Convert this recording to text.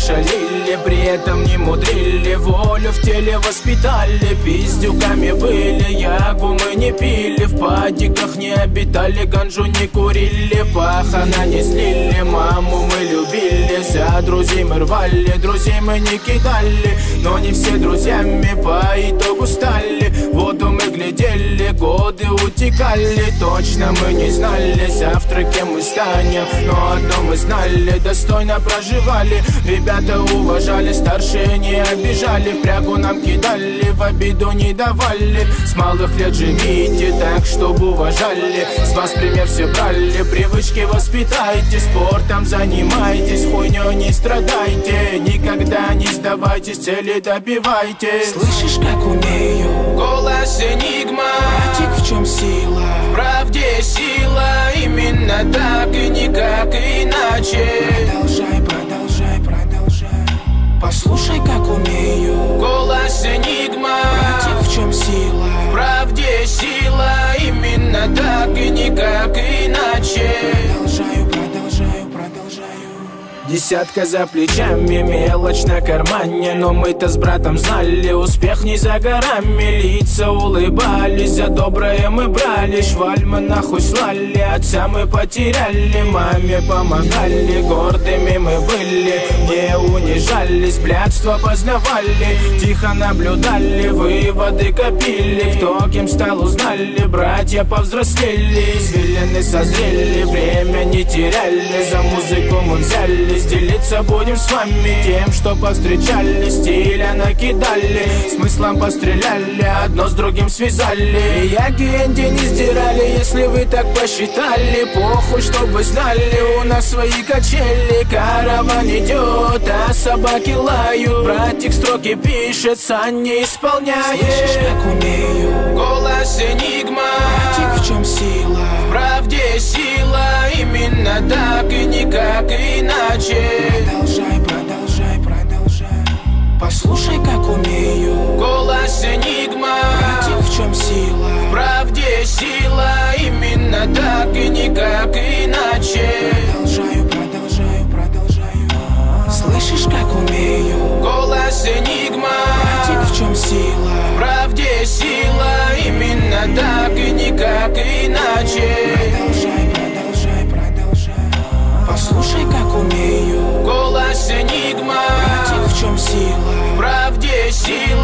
шалили, при этом не мудрили, волю в теле воспитали. Пиздюками были, ягу мы не пили, в падиках не обитали, ганжу не курили, пахана не слили, маму мы любили, за друзей мы рвали, друзей мы не кидали, но не все друзьями по итогу стали. Воду мы глядели, годы утекали, точно мы не знали завтра кем мы станем, но одно мы знали, достойно проживали. Ребята уважали, старшие не обижали, в прягу нам кидали, в обиду не давали. С малых лет живите так, чтобы уважали, с вас пример все брали, привычки воспитайте, спортом занимайтесь, хуйнёй не страдайте, никогда не сдавайтесь, цели добивайте. Слышишь, как умею? Голос энигма. Братик, в чем сила? В правде сила, именно так и никак иначе. Продолжай, продолжай, продолжай. Послушай, как умею. Голос энигма. Братик, в чем сила? В правде сила, именно так и никак иначе. Продолжаю, продолжаю, продолжаю. Десятка за плечами, мелочь на кармане, но мы-то с братом знали, успех не за горами. Лица улыбались, за доброе мы брали, шваль мы нахуй слали, отца мы потеряли, маме помогали, гордыми мы были, не унижались, блядство познавали, тихо наблюдали, выводы копили, кто кем стал узнали, братья повзрослели, извилины созрели, время не теряли, за музыку мы взялись, делиться будем с вами тем, что повстречали, стиля накидали, смыслом постреляли, одно с другим связали. Яги Энди не сдирали, если вы так посчитали, похуй, чтоб вы знали, у нас свои качели, караван идет, а собаки лают, братик строки пишет, сам не исполняет. Слышишь, как умею? Голос энигма. Братик, в чем сила? В правде сила, именно так и никак иначе. Продолжай, продолжай, продолжай. Послушай, как умею. Голос энигма. Братик, в чем сила? В правде сила, именно так и никак иначе. Продолжаю, продолжаю, продолжаю. Слышишь, как умею? Голос энигма. Братик, в чем сила? В правде сила, именно так и никак иначе. Продолжай, продолжай, продолжай. Послушай, как умею. Голос энигма. Братик, в чем сила? В правде сила.